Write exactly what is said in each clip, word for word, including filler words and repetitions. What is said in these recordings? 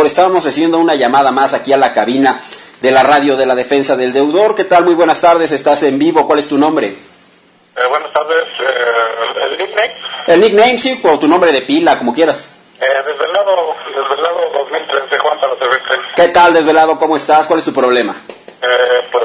Estábamos recibiendo una llamada más aquí a la cabina de la radio de la defensa del deudor. ¿Qué tal? Muy buenas tardes, estás en vivo. ¿Cuál es tu nombre? Eh, buenas tardes, eh, el nickname. El nickname, sí, o tu nombre de pila, como quieras. Eh, Desvelado, Desvelado dos mil trece, Juan, para servirte. ¿Qué tal, Desvelado? ¿Cómo estás? ¿Cuál es tu problema? Eh, pues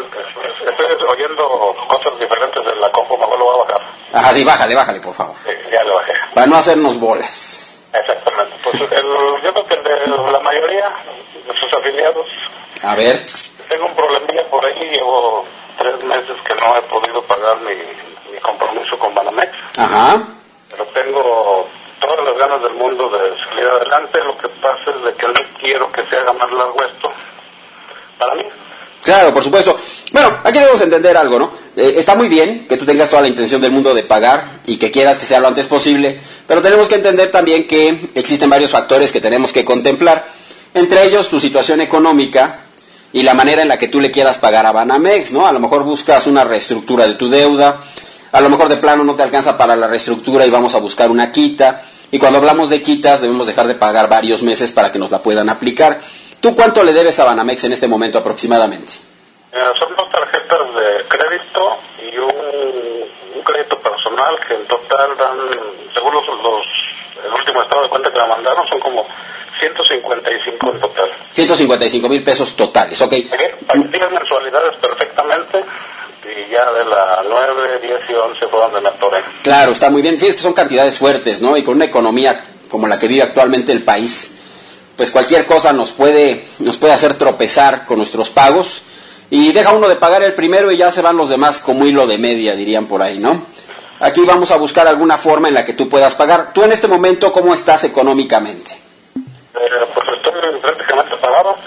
el, estoy oyendo cosas diferentes de la compu, mejor lo voy a bajar. Ajá, sí, bájale, bájale, por favor. Sí, ya lo bajé. Para no hacernos bolas. Exactamente. Pues el, yo creo que el de la mayoría de sus afiliados. A ver. Tengo un problemilla por ahí, llevo tres meses que no he podido pagar mi, mi compromiso con Banamex. Ajá. Pero tengo todas las ganas del mundo de salir adelante. Lo que pasa es de que no quiero que se haga más largo esto para mí. Claro, por supuesto. Bueno, aquí debemos entender algo, ¿no? Eh, está muy bien que tú tengas toda la intención del mundo de pagar y que quieras que sea lo antes posible, pero tenemos que entender también que existen varios factores que tenemos que contemplar, entre ellos tu situación económica y la manera en la que tú le quieras pagar a Banamex, ¿no? A lo mejor buscas una reestructura de tu deuda, a lo mejor de plano no te alcanza para la reestructura y vamos a buscar una quita, y cuando hablamos de quitas debemos dejar de pagar varios meses para que nos la puedan aplicar. ¿Tú cuánto le debes a Banamex en este momento aproximadamente? Eh, son dos tarjetas de crédito y un, un crédito personal que en total dan, según los, los, el último estado de cuenta que me mandaron, son como ciento cincuenta y cinco en total. ciento cincuenta y cinco mil pesos totales, ok. Tienes mensualidades perfectamente y ya de la nueve, diez y once fue donde me atoré. Claro, está muy bien. Sí, es que son cantidades fuertes, ¿no? Y con una economía como la que vive actualmente el país, pues cualquier cosa nos puede, nos puede hacer tropezar con nuestros pagos y deja uno de pagar el primero y ya se van los demás como hilo de media, dirían por ahí, ¿no? Aquí vamos a buscar alguna forma en la que tú puedas pagar. Tú en este momento, ¿cómo estás económicamente? Eh, pues estoy prácticamente pagado.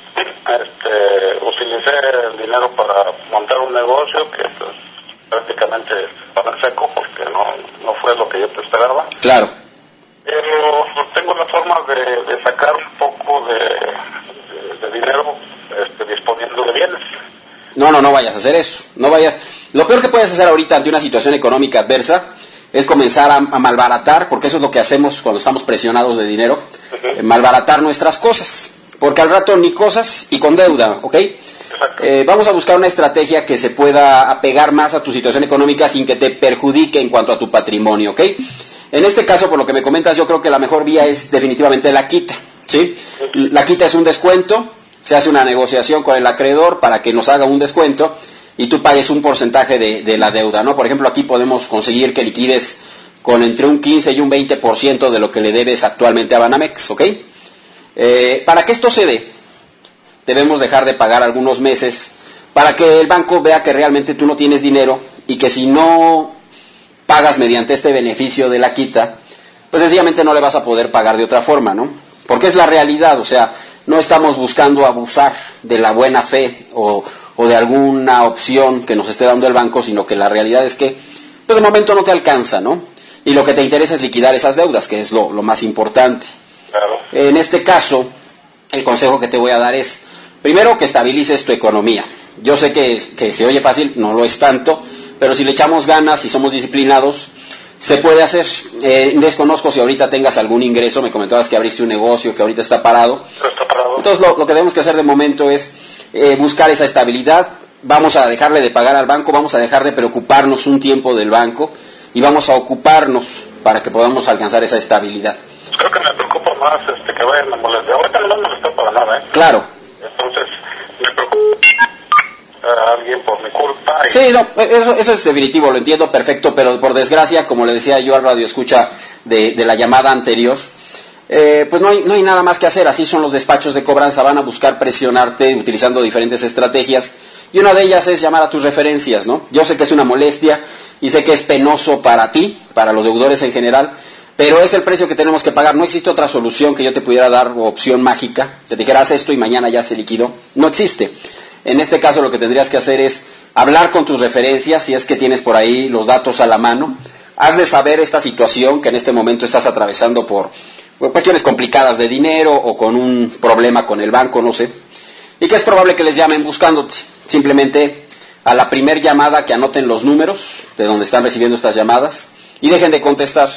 Este, utilicé el dinero para montar un negocio que pues prácticamente para el seco porque no, no fue lo que yo te esperaba. Claro. Pero tengo la forma de, de sacar un poco de, de, de dinero este, disponiendo de bienes. No, no, no vayas a hacer eso. No vayas. Lo peor que puedes hacer ahorita ante una situación económica adversa es comenzar a, a malbaratar, porque eso es lo que hacemos cuando estamos presionados de dinero, uh-huh. eh, malbaratar nuestras cosas. Porque al rato ni cosas y con deuda, ¿ok? Eh, vamos a buscar una estrategia que se pueda apegar más a tu situación económica sin que te perjudique en cuanto a tu patrimonio, ¿ok? En este caso, por lo que me comentas, yo creo que la mejor vía es definitivamente la quita, ¿sí? La quita es un descuento, se hace una negociación con el acreedor para que nos haga un descuento y tú pagues un porcentaje de, de la deuda, ¿no? Por ejemplo, aquí podemos conseguir que liquides con entre un quince y un veinte por ciento de lo que le debes actualmente a Banamex, ¿ok? Eh, para que esto se dé, debemos dejar de pagar algunos meses para que el banco vea que realmente tú no tienes dinero y que si no pagas mediante este beneficio de la quita, pues sencillamente no le vas a poder pagar de otra forma, ¿no? Porque es la realidad, o sea, no estamos buscando abusar de la buena fe o, o de alguna opción que nos esté dando el banco, sino que la realidad es que, pues de momento no te alcanza, ¿no? Y lo que te interesa es liquidar esas deudas, que es lo, lo más importante. Claro. En este caso, el consejo que te voy a dar es, primero, que estabilices tu economía. Yo sé que, que se oye fácil, no lo es tanto, pero si le echamos ganas y somos disciplinados, se puede hacer. Eh, desconozco si ahorita tengas algún ingreso, me comentabas que abriste un negocio que ahorita está parado. Está parado. Entonces lo, lo que debemos que hacer de momento es eh, buscar esa estabilidad. Vamos a dejarle de pagar al banco, vamos a dejar de preocuparnos un tiempo del banco y vamos a ocuparnos para que podamos alcanzar esa estabilidad. Pues creo que me preocupa más este, que vayan a molestar. Ahorita no me molestó para nada, ¿eh? Claro. Entonces, me preocupa a alguien por mi culpa. Y... Sí, no, eso, eso es definitivo, lo entiendo perfecto, pero por desgracia, como le decía yo al radio escucha de, de la llamada anterior, eh, pues no hay, no hay nada más que hacer. Así son los despachos de cobranza, van a buscar presionarte utilizando diferentes estrategias, y una de ellas es llamar a tus referencias, ¿no? Yo sé que es una molestia y sé que es penoso para ti, para los deudores en general, pero es el precio que tenemos que pagar. No existe otra solución que yo te pudiera dar, o opción mágica, te dijera haz esto y mañana ya se liquidó. No existe. En este caso lo que tendrías que hacer es hablar con tus referencias, si es que tienes por ahí los datos a la mano. Hazle saber esta situación que en este momento estás atravesando por cuestiones complicadas de dinero o con un problema con el banco, no sé. Y que es probable que les llamen buscándote. Simplemente a la primer llamada que anoten los números de donde están recibiendo estas llamadas y dejen de contestar.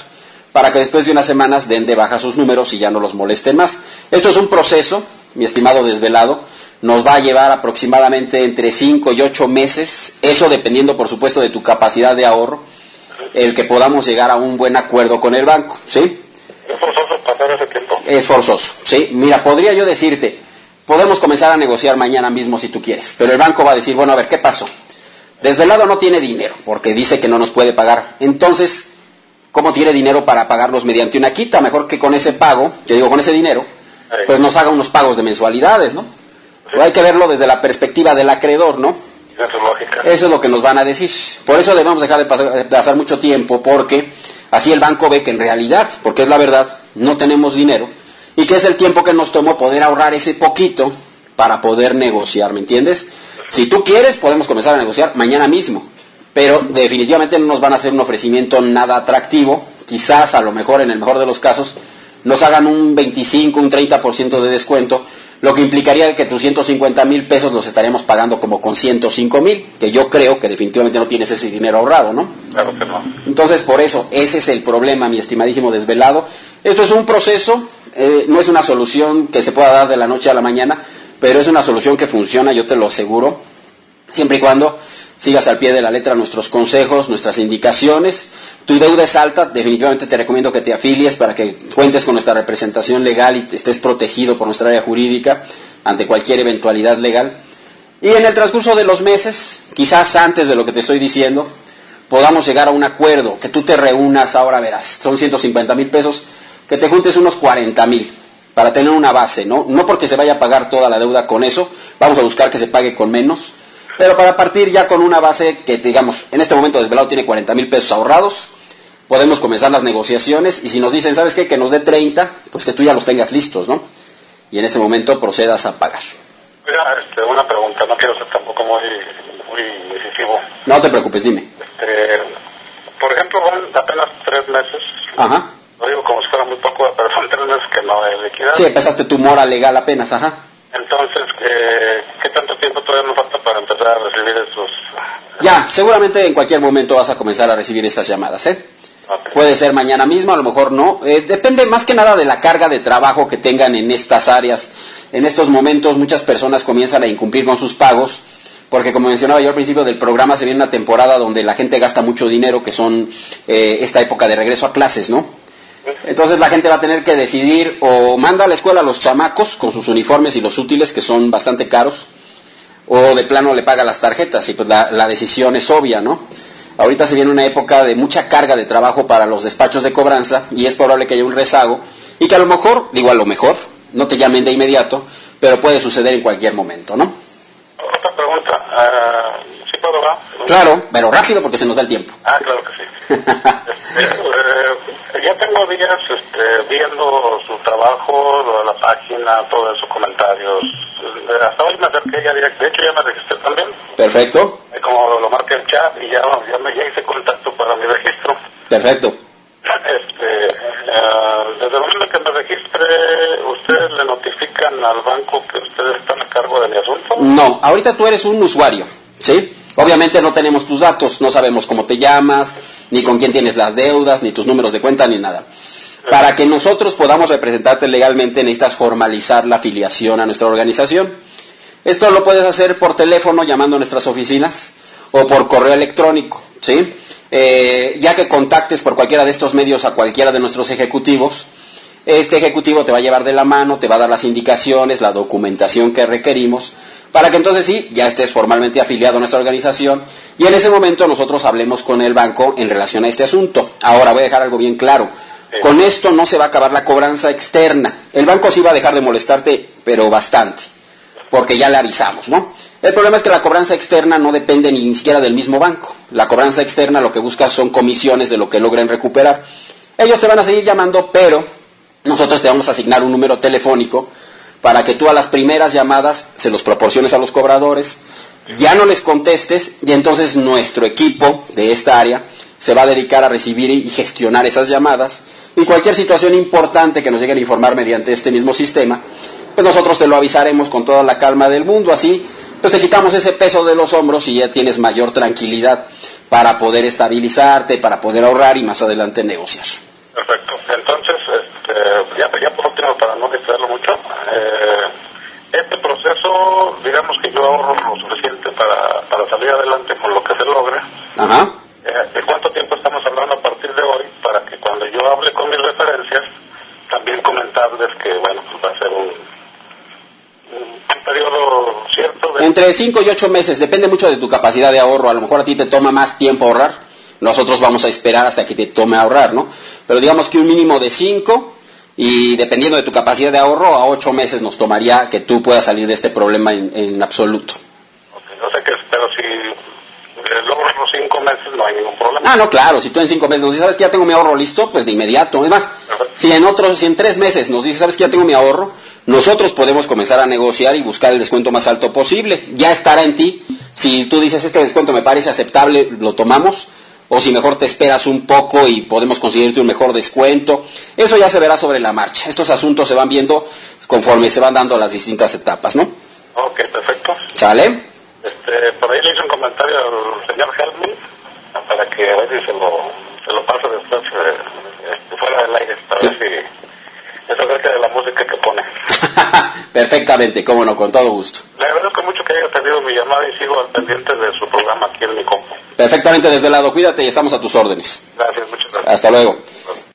para que después de unas semanas den de baja sus números y ya no los molesten más. Esto es un proceso, mi estimado desvelado, nos va a llevar aproximadamente entre cinco y ocho meses, eso dependiendo por supuesto de tu capacidad de ahorro, el que podamos llegar a un buen acuerdo con el banco, ¿sí? ¿Es forzoso pasar ese tiempo? Es forzoso, ¿sí? Mira, podría yo decirte, podemos comenzar a negociar mañana mismo si tú quieres, pero el banco va a decir, bueno, a ver, ¿qué pasó? Desvelado no tiene dinero, porque dice que no nos puede pagar. Entonces, ¿cómo tiene dinero para pagarlos mediante una quita? Mejor que con ese pago, te digo, con ese dinero, pues nos haga unos pagos de mensualidades, ¿no? Pero hay que verlo desde la perspectiva del acreedor, ¿no? Eso es lógica. Eso es lo que nos van a decir. Por eso debemos dejar de pasar, de pasar mucho tiempo, porque así el banco ve que en realidad, porque es la verdad, no tenemos dinero, y que es el tiempo que nos tomó poder ahorrar ese poquito para poder negociar, ¿me entiendes? Si tú quieres, podemos comenzar a negociar mañana mismo, pero definitivamente no nos van a hacer un ofrecimiento nada atractivo. Quizás, a lo mejor, en el mejor de los casos, nos hagan un veinticinco, un treinta por ciento de descuento, lo que implicaría que tus ciento cincuenta mil pesos los estaríamos pagando como con ciento cinco mil, que yo creo que definitivamente no tienes ese dinero ahorrado, ¿no? Claro que no. Entonces, por eso, ese es el problema, mi estimadísimo desvelado. Esto es un proceso, eh, no es una solución que se pueda dar de la noche a la mañana, pero es una solución que funciona, yo te lo aseguro, siempre y cuando sigas al pie de la letra nuestros consejos, nuestras indicaciones. Tu deuda es alta, definitivamente te recomiendo que te afilies para que cuentes con nuestra representación legal y estés protegido por nuestra área jurídica ante cualquier eventualidad legal. Y en el transcurso de los meses, quizás antes de lo que te estoy diciendo, podamos llegar a un acuerdo, que tú te reúnas, ahora verás, son ciento cincuenta mil pesos, que te juntes unos cuarenta mil para tener una base, ¿no? No porque se vaya a pagar toda la deuda con eso, vamos a buscar que se pague con menos, pero para partir ya con una base que, digamos, en este momento Desvelado tiene cuarenta mil pesos ahorrados, podemos comenzar las negociaciones, y si nos dicen, ¿sabes qué?, que nos dé treinta, pues que tú ya los tengas listos, ¿no? Y en ese momento procedas a pagar. Mira, este, una pregunta, no quiero ser tampoco muy, muy incisivo. No te preocupes, dime. Este, por ejemplo, van apenas tres meses. Ajá. Lo digo como si fuera muy poco, pero son tres meses que no he liquidado. Sí, empezaste tu mora legal apenas, ajá. Entonces, ¿qué, ¿qué tanto tiempo todavía nos falta para empezar a recibir esos? Ya, seguramente en cualquier momento vas a comenzar a recibir estas llamadas, ¿eh? Okay. Puede ser mañana mismo, a lo mejor no. Eh, depende más que nada de la carga de trabajo que tengan en estas áreas. En estos momentos muchas personas comienzan a incumplir con sus pagos, porque como mencionaba yo al principio del programa, se viene una temporada donde la gente gasta mucho dinero, que son eh, esta época de regreso a clases, ¿no? Entonces la gente va a tener que decidir, o manda a la escuela a los chamacos con sus uniformes y los útiles, que son bastante caros, o de plano le paga las tarjetas, y pues la, la decisión es obvia, ¿no? Ahorita se viene una época de mucha carga de trabajo para los despachos de cobranza, y es probable que haya un rezago, y que a lo mejor, digo a lo mejor, no te llamen de inmediato, pero puede suceder en cualquier momento, ¿no? Otra pregunta, uh, ¿sí puedo hablar? Claro, pero rápido porque se nos da el tiempo. Ah, claro que sí. este, eh, ya tengo días este, viendo su trabajo, lo de la página, todo eso, comentarios. Eh, hasta hoy me acerqué ya directo, de hecho ya me registré también. Perfecto. Eh, como lo marqué el chat y ya, ya, me, ya hice contacto para mi registro. Perfecto. Este, uh, desde el momento que me registre, ¿ustedes le notifican al banco que ustedes están a cargo de mi asunto? No, ahorita tú eres un usuario, ¿sí? Obviamente no tenemos tus datos, no sabemos cómo te llamas, ni con quién tienes las deudas, ni tus números de cuenta, ni nada. Para que nosotros podamos representarte legalmente, necesitas formalizar la afiliación a nuestra organización. Esto lo puedes hacer por teléfono, llamando a nuestras oficinas, o por correo electrónico, ¿sí? Eh, ya que contactes por cualquiera de estos medios a cualquiera de nuestros ejecutivos, este ejecutivo te va a llevar de la mano, te va a dar las indicaciones, la documentación que requerimos, para que entonces sí, ya estés formalmente afiliado a nuestra organización, y en ese momento nosotros hablemos con el banco en relación a este asunto. Ahora voy a dejar algo bien claro, con esto no se va a acabar la cobranza externa, el banco sí va a dejar de molestarte, pero bastante, porque ya le avisamos, ¿no? El problema es que la cobranza externa no depende ni siquiera del mismo banco. La cobranza externa lo que busca son comisiones de lo que logren recuperar. Ellos te van a seguir llamando, pero nosotros te vamos a asignar un número telefónico para que tú a las primeras llamadas se los proporciones a los cobradores, ya no les contestes, y entonces nuestro equipo de esta área se va a dedicar a recibir y gestionar esas llamadas, y cualquier situación importante que nos lleguen a informar mediante este mismo sistema, pues nosotros te lo avisaremos con toda la calma del mundo. Así pues te quitamos ese peso de los hombros y ya tienes mayor tranquilidad para poder estabilizarte, para poder ahorrar y más adelante negociar. Perfecto. Entonces, este, ya, ya por último, para no distraerlo mucho, eh, este proceso, digamos que yo ahorro lo suficiente para, para salir adelante con lo que se logre. Ajá. Eh, ¿De cuánto tiempo estamos hablando a partir de hoy para que cuando yo hable con mis referencias, también comentarles que, bueno, pues va a ser un, un, un periodo cierto de... Entre cinco y ocho meses, depende mucho de tu capacidad de ahorro. A lo mejor a ti te toma más tiempo ahorrar, nosotros vamos a esperar hasta que te tome ahorrar, ¿no? Pero digamos que un mínimo de cinco, y dependiendo de tu capacidad de ahorro, a ocho meses nos tomaría que tú puedas salir de este problema en, en absoluto. Okay, o sea que, pero si logro los cinco meses no hay ningún problema. Ah, no, claro, si tú en cinco meses nos dices, ¿sabes que ya tengo mi ahorro listo? Pues de inmediato. Es más, si en otros, si en tres meses nos dices, ¿sabes que ya tengo mi ahorro? Nosotros podemos comenzar a negociar y buscar el descuento más alto posible. Ya estará en ti. Si tú dices, este descuento me parece aceptable, lo tomamos. O si mejor te esperas un poco y podemos conseguirte un mejor descuento. Eso ya se verá sobre la marcha. Estos asuntos se van viendo conforme se van dando las distintas etapas, ¿no? Ok, perfecto. ¿Sale? Este, por ahí le hice un comentario al señor Helmut para que a ver si se lo, se lo paso después eh, fuera del aire, para ver si es acerca de la música que pone. Perfectamente, cómo no, con todo gusto. Le agradezco mucho que haya atendido mi llamada y sigo al pendiente de su programa aquí en mi compu. Perfectamente desvelado, cuídate y estamos a tus órdenes. Gracias, muchas gracias. Hasta luego.